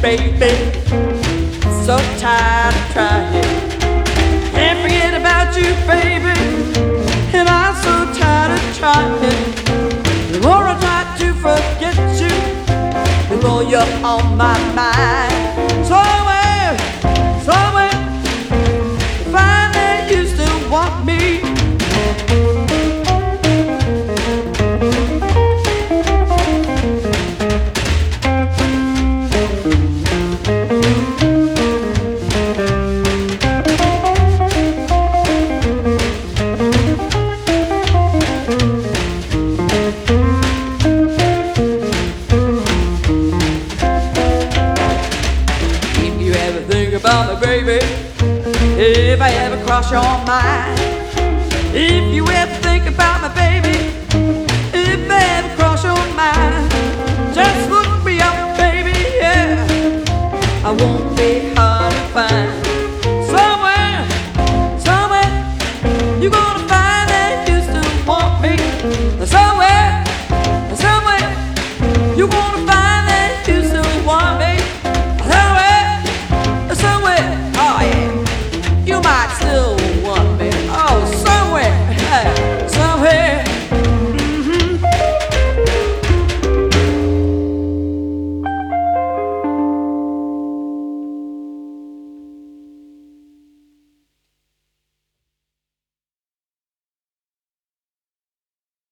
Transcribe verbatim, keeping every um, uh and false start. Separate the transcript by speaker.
Speaker 1: baby. So tired of trying. Can't forget about you, baby. And I'm so tired of trying. The more I try to forget you, the more you're on my mind. Somewhere, somewhere, find that you still want me. About me, baby, if I ever cross your mind. If you ever think about me, baby, if I ever cross your mind, just look me up, baby, yeah. I won't be hard.